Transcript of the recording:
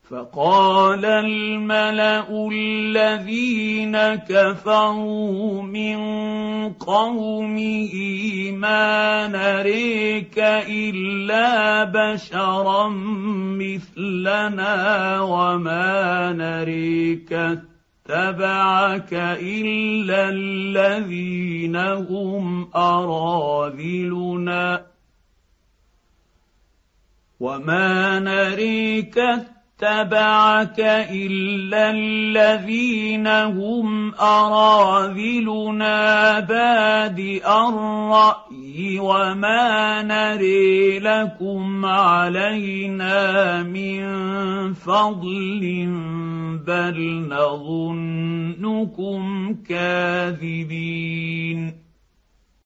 فقال الملأ الذين كفروا من قومه ما نريك إلا بشرا مثلنا وما نريك اتبعك إلا الذين هم أراذلنا وما نريك اتبعك إلا الذين هم أراذلنا بادئ الرأي وما نري لكم علينا من فضل بل نظنكم كاذبين.